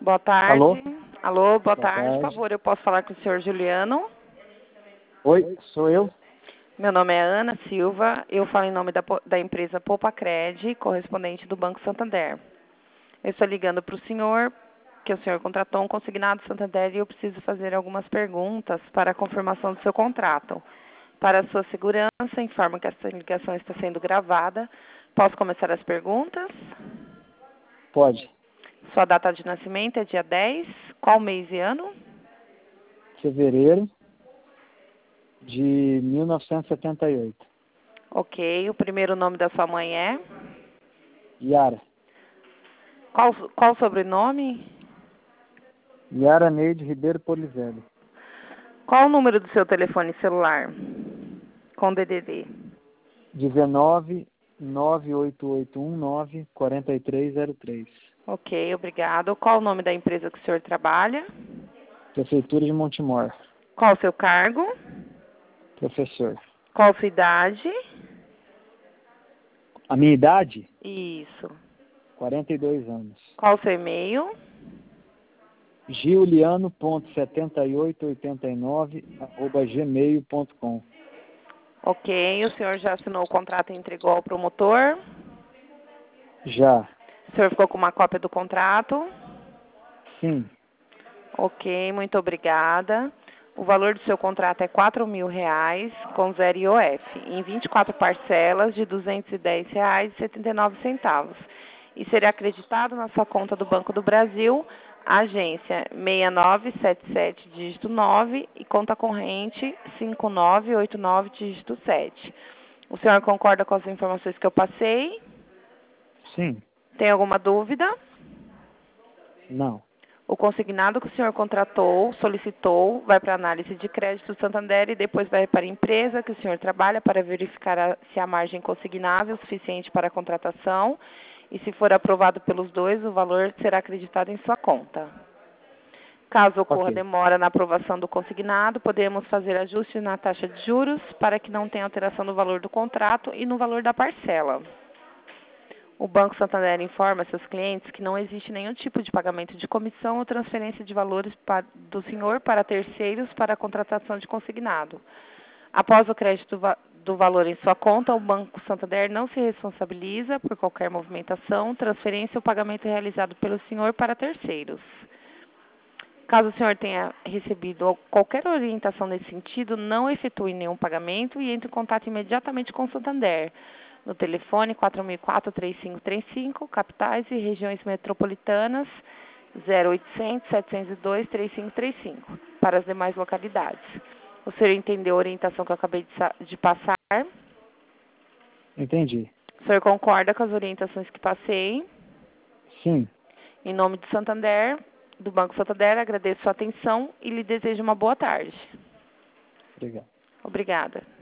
Boa Alô? tarde. Alô, boa Boa tarde. Por tarde. favor, eu posso falar com o senhor Juliano? Oi, sou eu? Meu nome é Ana Silva. Eu falo em nome da empresa Poupacred, correspondente do Banco Santander. Eu estou ligando para o senhor, que o senhor contratou um consignado Santander e eu preciso fazer algumas perguntas para a confirmação do seu contrato. Para a sua segurança, informo que essa ligação está sendo gravada. Posso começar as perguntas? Pode. Sua data de nascimento é dia 10. Qual mês e ano? Fevereiro de 1978. Ok. O primeiro nome da sua mãe é? Yara. Qual o sobrenome? Yara Neide Ribeiro Polizelli. Qual o número do seu telefone celular? Com DDD. 19 98819 4303. Ok, obrigado. Qual o nome da empresa que o senhor trabalha? Prefeitura de Montemor. Qual o seu cargo? Professor. Qual a sua idade? A minha idade? Isso. 42 anos. Qual o seu e-mail? giuliano.7889@gmail.com. Ok, o senhor já assinou o contrato e entregou ao promotor? Já. O senhor ficou com uma cópia do contrato? Sim. Ok, muito obrigada. O valor do seu contrato é R$ 4.000, com zero IOF, em 24 parcelas de R$ 210,79. E será acreditado na sua conta do Banco do Brasil, agência 6977, dígito 9, e conta corrente 5989, dígito 7. O senhor concorda com as informações que eu passei? Sim. Tem alguma dúvida? Não. O consignado que o senhor contratou, solicitou, vai para a análise de crédito do Santander e depois vai para a empresa que o senhor trabalha para verificar se a margem consignável é suficiente para a contratação e, se for aprovado pelos dois, o valor será acreditado em sua conta. Caso ocorra Ok. demora na aprovação do consignado, podemos fazer ajustes na taxa de juros para que não tenha alteração no valor do contrato e no valor da parcela. O Banco Santander informa seus clientes que não existe nenhum tipo de pagamento de comissão ou transferência de valores do senhor para terceiros para a contratação de consignado. Após o crédito do valor em sua conta, o Banco Santander não se responsabiliza por qualquer movimentação, transferência ou pagamento realizado pelo senhor para terceiros. Caso o senhor tenha recebido qualquer orientação nesse sentido, não efetue nenhum pagamento e entre em contato imediatamente com o Santander, no telefone 4004-3535, capitais e regiões metropolitanas, 0800-702-3535, para as demais localidades. O senhor entendeu a orientação que eu acabei de passar? Entendi. O senhor concorda com as orientações que passei? Sim. Em nome do Santander, do Banco Santander, agradeço sua atenção e lhe desejo uma boa tarde. Obrigado. Obrigada.